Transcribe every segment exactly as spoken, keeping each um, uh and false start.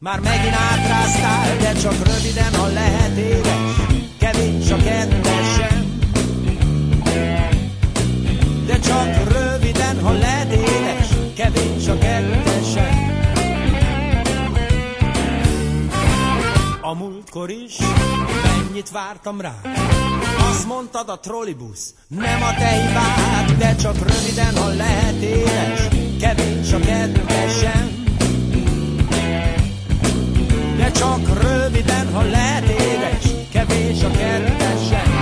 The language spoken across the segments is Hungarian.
Már megint átráztál, de csak röviden, ha lehet édes. Kevés a kettesem, de csak röviden, ha lehet édes. Kevés a kettesem. A múltkor is mennyit vártam rá. Azt mondtad, a trollibusz nem a te hibád, de csak röviden, ha lehet édes. Kevés a kettesem, de csak röviden, ha lehet édes. Kevés a kettesem.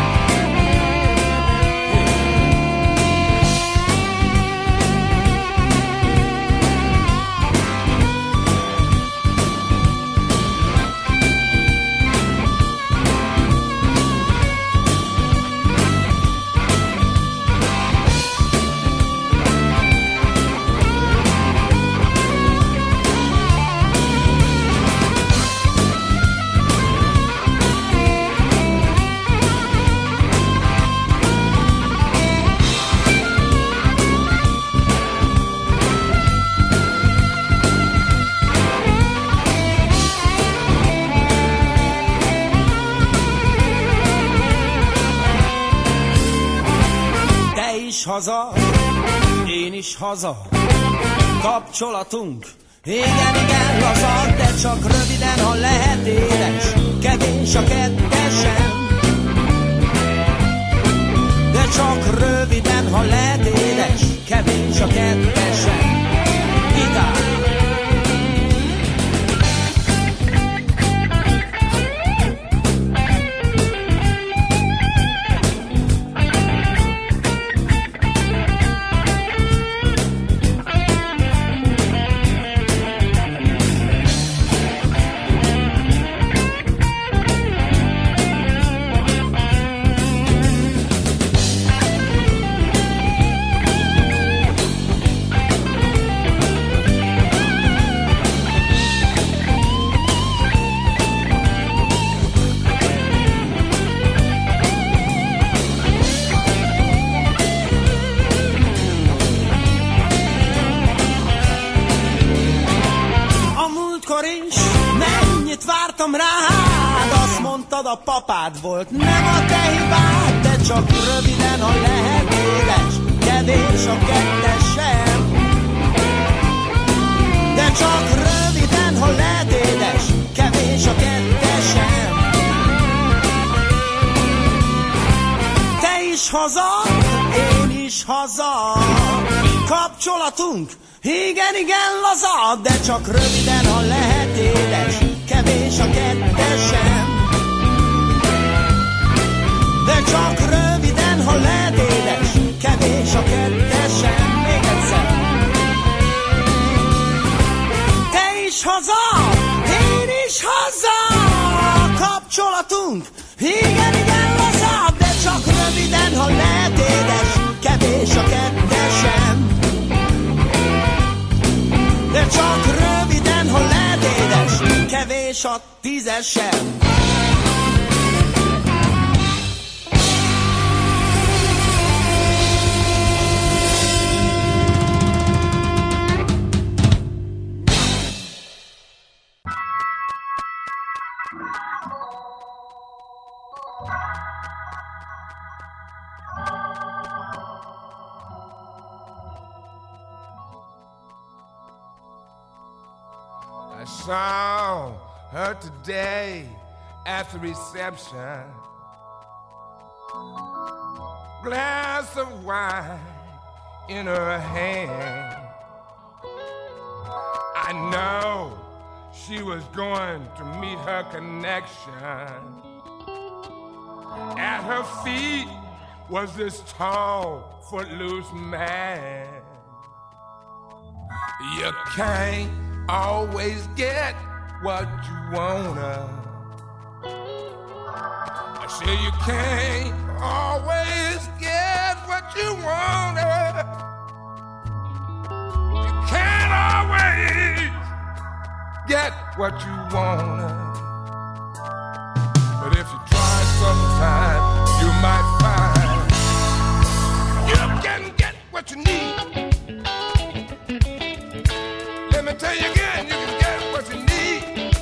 Haza, én is haza, kapcsolatunk, igen, igen, laza, de csak röviden, ha lehet édes. Kevés a kettesem, de csak röviden, ha lehet édes. Kevés a kettesem. Gitár. A papád volt, nem a te hibád, de csak röviden, ha lehet édes. Kevés a kettesem, de csak röviden, ha lehet édes. Kevés a kettesem. Te is haza, én is haza, kapcsolatunk, igen, igen, laza, de csak röviden, ha lehet édes. Kevés a kettesem, de csak röviden, ha lehet édes. Kevés a kettesem. Még egyszer. Te is haza, én is haza, kapcsolatunk, igen, igen, laza, de csak röviden, ha lehet édes. Kevés a kettesem, de csak röviden, ha lehet édes. Kevés a tízesem. I saw her today at the reception. Glass of wine in her hand. I know she was going to meet her connection. At her feet was this tall, footloose man. You can't always get what you wanna. I say you can't always get what you wanna. You can't always get what you wanna. But if you try sometime, you might find you can get what you need. Let me tell you again, you can get what you need.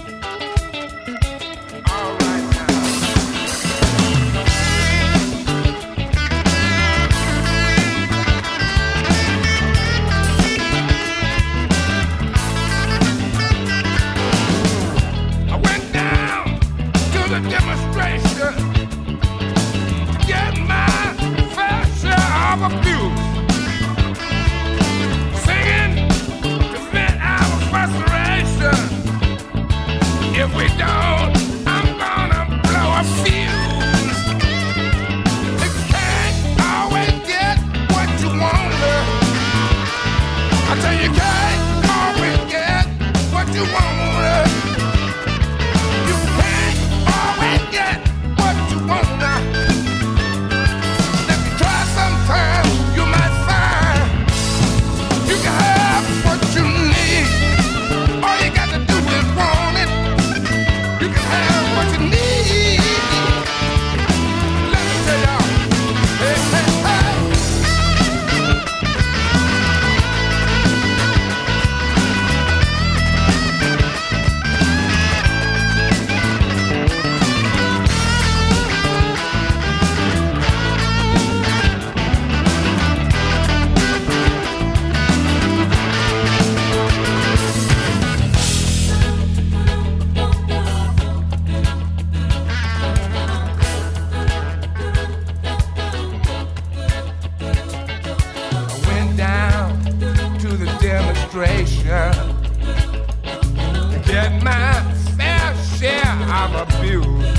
I've abused,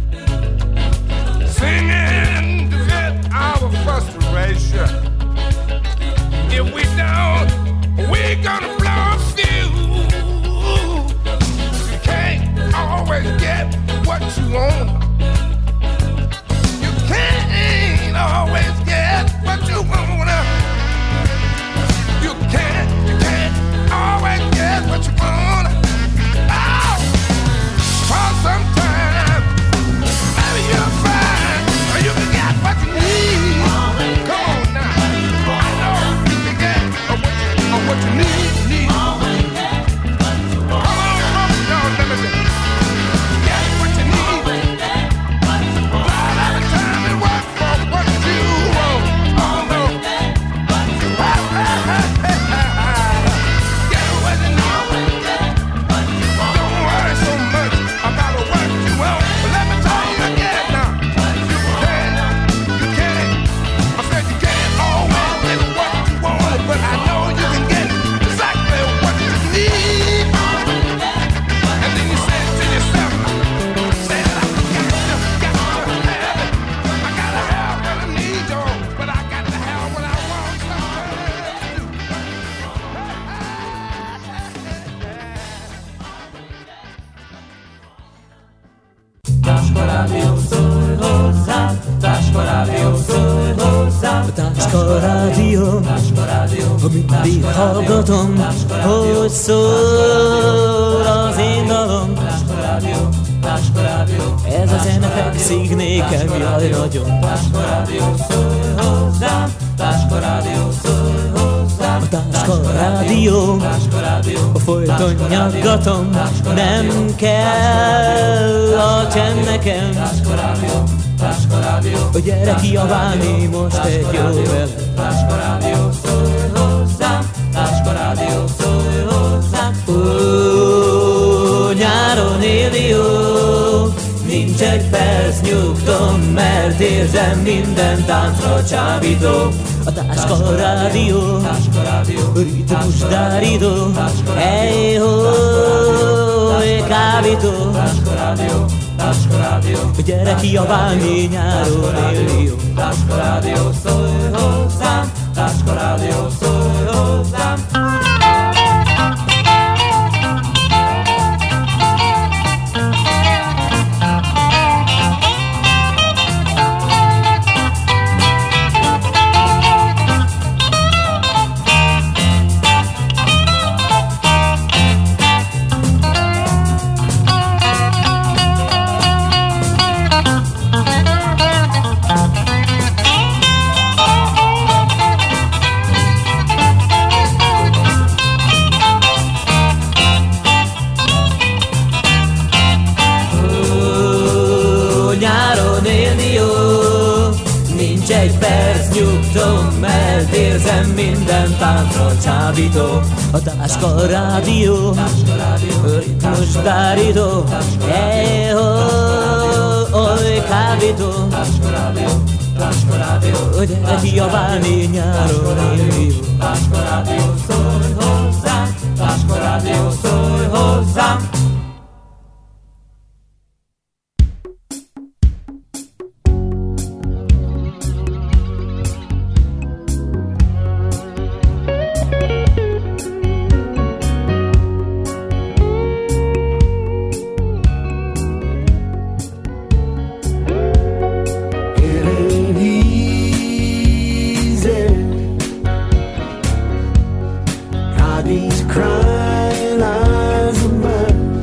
singing to vent our frustration. If we don't, we're gonna blow a fuse. You can't always get what you want. You can't always get what you want. You can't, you can't always get what you want. Oh, for some time, maybe you'll find you can get what you need. Come on now, I know you can get what you, what you need, need. Come on, come on, let me see. Get what you need. Not every time you work for what you want. Oh no. Get what you need. Don't worry so much about what you want. But let me tell you again now. You can't, you can't. I said you can't always get what you want, but I know you can get exactly what you need. And then you say to yourself, say that I got to, got to have it. I gotta have what I need, yo, but I got to have what I want Táska Rádió, szólj hozzám, Táska Rádió, szólj hozzám, Táska Rádió, Táska Rádió, mindig hallgatom, hogy szól az én dalom. Táska Rádió, Táska Rádió, Ez a zene fekszik nékem, jaj nagyon. Táska Rádió, szólj hozzám, Táska Rádió, szólj hozzám, A Táska Rádió, Táska Rádió, folyton nyaggatom, nem kell a csend nekem. Táska Rádió, Táska Rádió, A gyere kiabálni most egy jó vele. Táska Rádió, szólj hozzám, Táska Rádió, szólj hozzám. Ó, nyáron élni jó, nincs egy perc nyugtom, mert érzem minden táncra csábító. A Táska Rádió, Táska Rádió, ritmus dárító, hey-ho, kábító. Táska Rádió, Táska Rádió, Gyere kiabálni nyáron élni jó. Táska Rádió, szólj hozzám, Táska Rádió, szólj hozzám. Egy perc nyugtom, mert érzem minden táncra csábító. A Táska Rádió, Táska Rádió, ritmus dárító, hey-ho, oly kábító. Táska Rádió, Táska Rádió, Gyere kiabálni nyáron élni jó. Táska Rádió, szólj hozzám, Táska Rádió, szólj hozzám. These crying eyes of mine.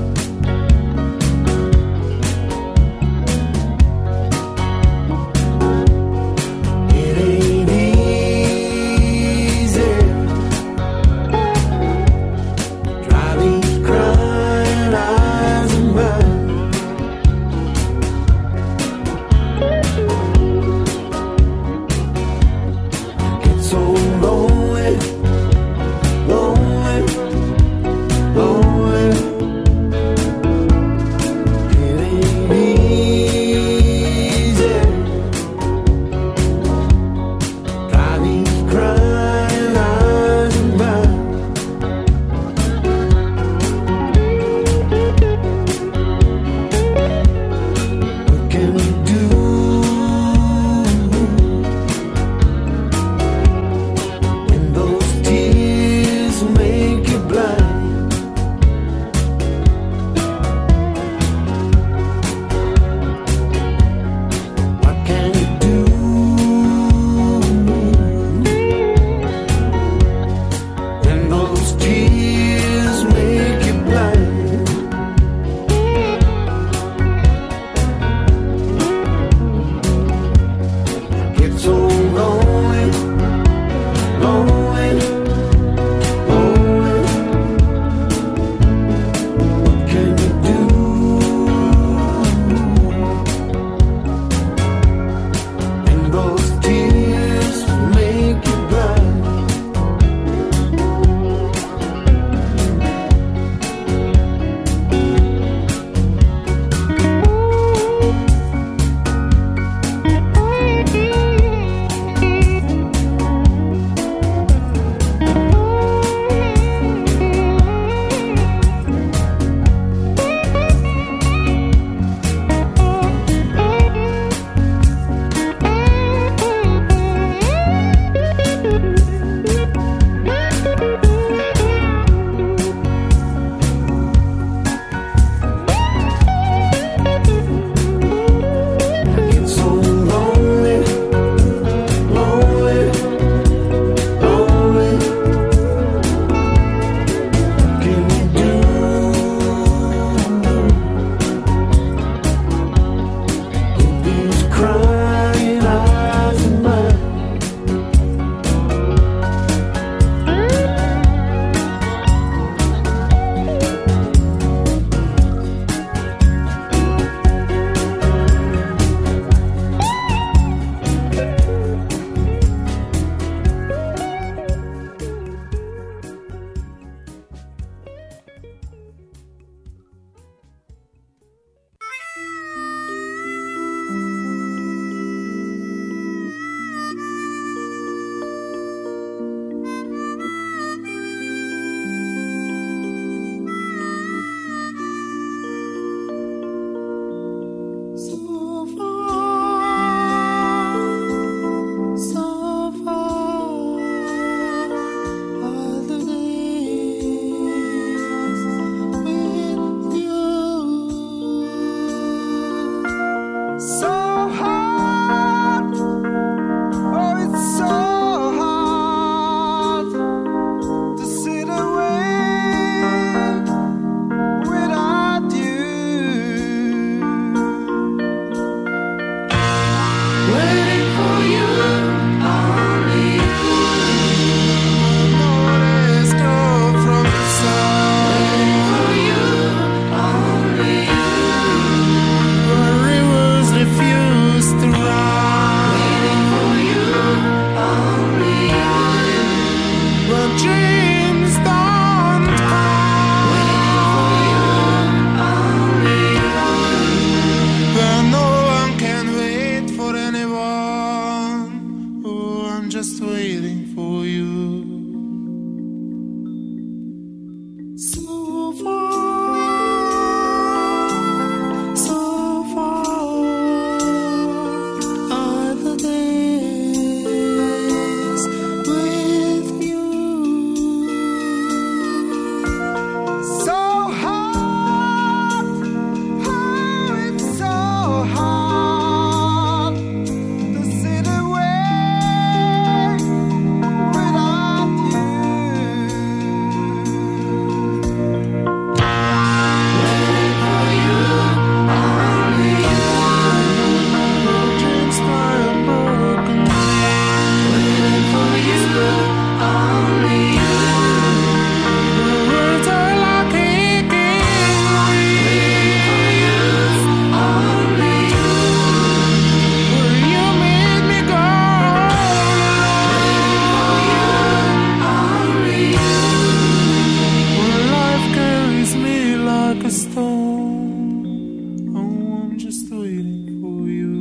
phone. Oh, I'm just waiting for you.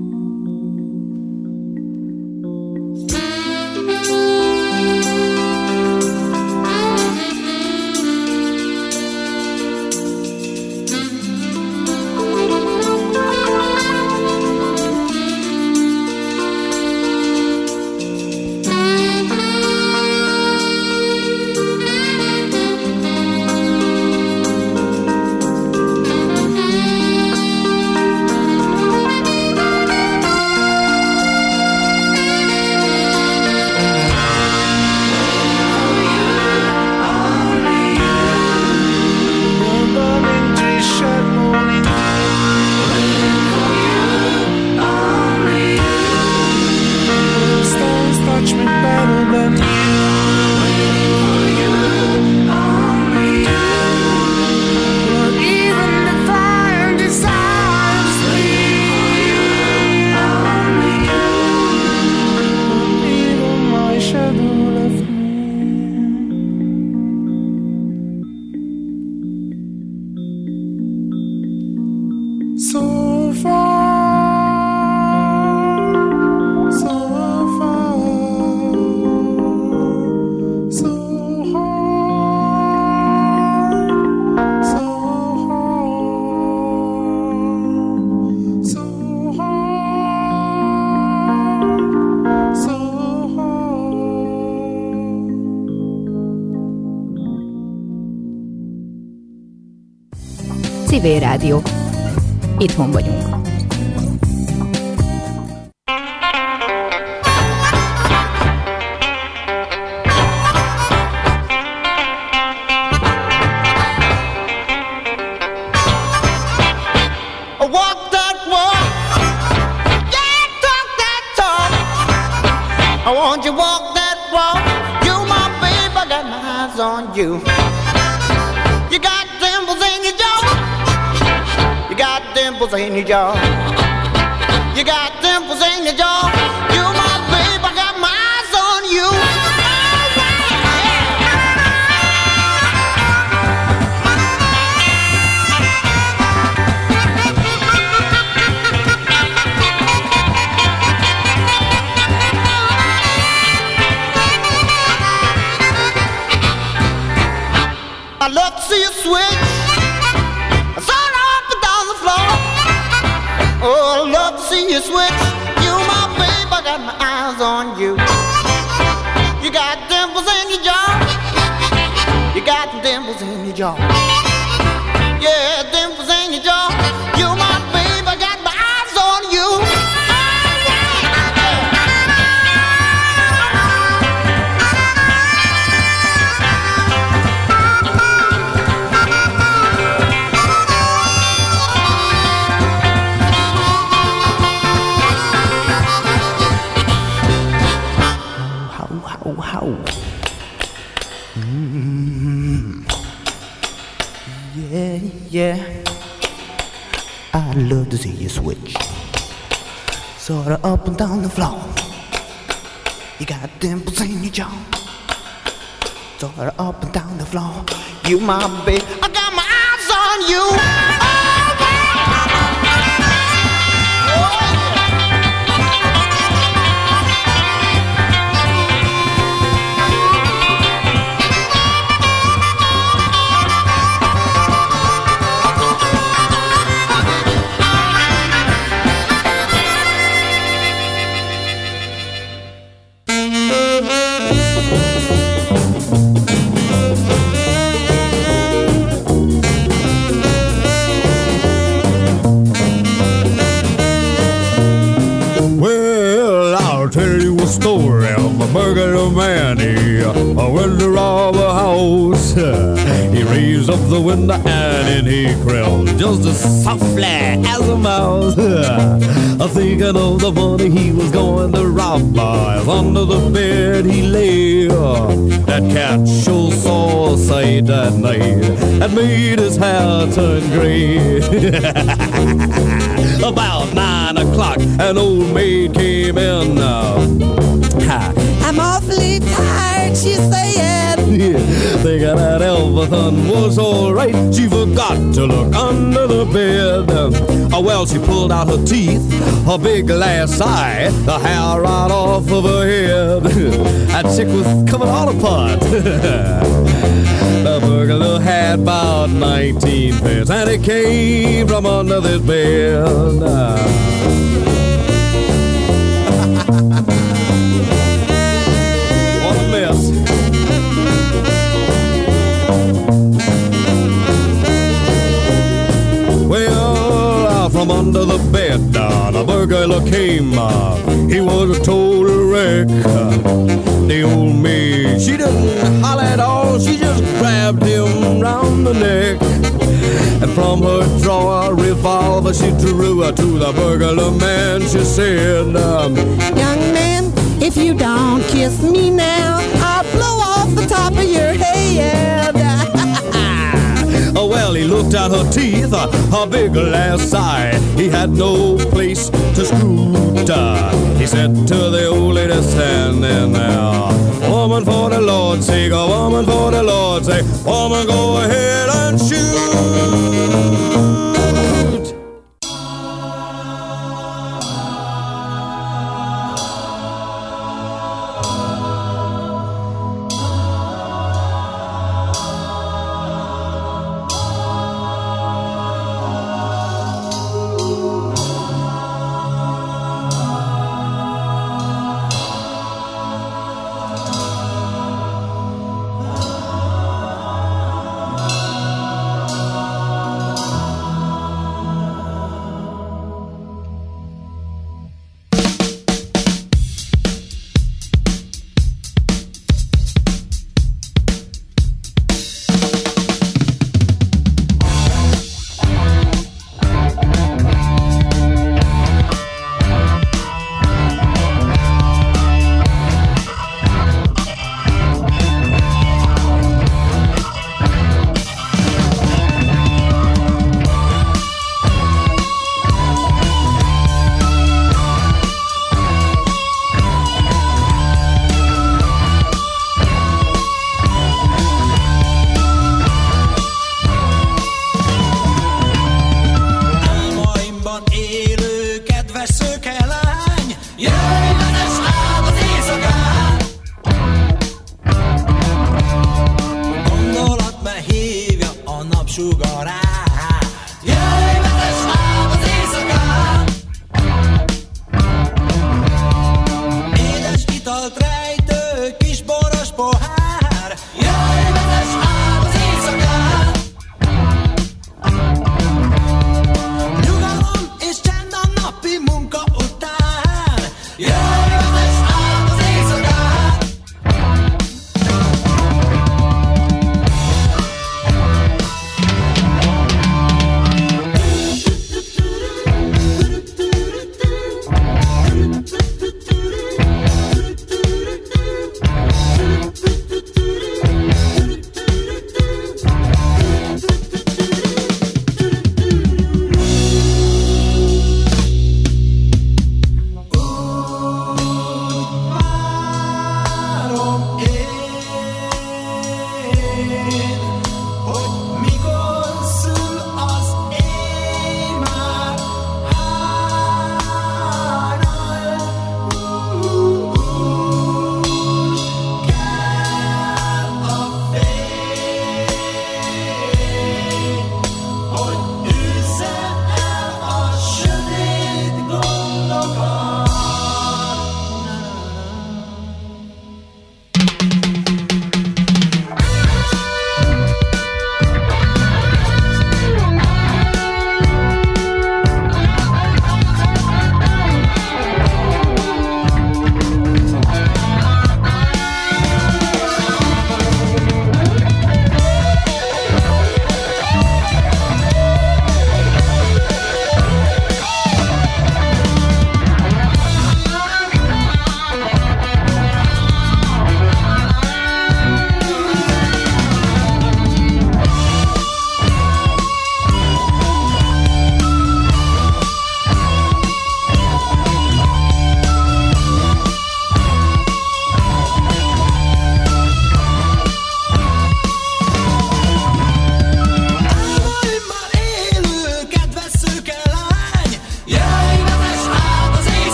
Civil Rádió. Itthon vagyunk. You. You got dimples in your jaw. You got dimples in your jaw. You got dimples in your jaw. You my babe, I got my eyes on you. I love to see you switch, sort up and down the floor. Oh, I love to see you switch. You my babe, I got my eyes on you. You got dimples in your jaw. You got dimples in your jaw. Yeah, dimples in your jaw. You my babe, I got my eyes on you. How? Mm-hmm. Yeah, yeah. I'd love to see you switch, sort of up and down the floor. You got dimples in your jaw, sort of up and down the floor. You my babe, I got my eyes on you. Story of a burglar man. He went to rob a house. He raised up the window and in he crept just as softly as a mouse. Thinking of the money he was going to rob by, under the bed he lay. That cat sure saw a sight that night and made his hair turn gray. About nine o'clock, an old maid came in. Uh, I'm awfully tired, she said. Yeah, thinking that everything was alright, she forgot to look under the bed. Oh, well, she pulled out her teeth, her big glass eye, the hair right off of her head. That chick was coming all apart. The burglar had about nineteen pence, and it came from under this bed. What a mess. Well, out from under the bed, uh, the burglar came. Uh, he was a total wreck. The old maid, she didn't holler at all, she just grabbed him round the neck. And from her drawer a revolver she drew her to the burglar man. She said, um, young man, if you don't kiss me now, I'll blow off the top of your head. Oh, well, he looked at her teeth, uh, her big glass eye. He had no place to scoot. Uh, he said to the old lady standing there, woman, for the Lord's sake, a woman, for the Lord's sake, woman, go ahead and shoot.